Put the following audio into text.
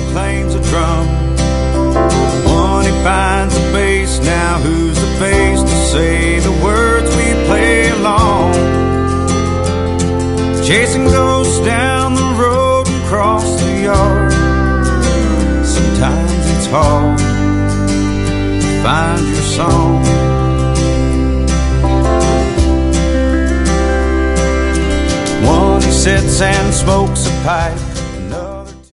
plains a drum. One he finds a bass, now who's the bass to say the words we play along? Chasing ghosts down the road and across the yard. Sometimes it's hard to find your song. One he sits and smokes a pipe,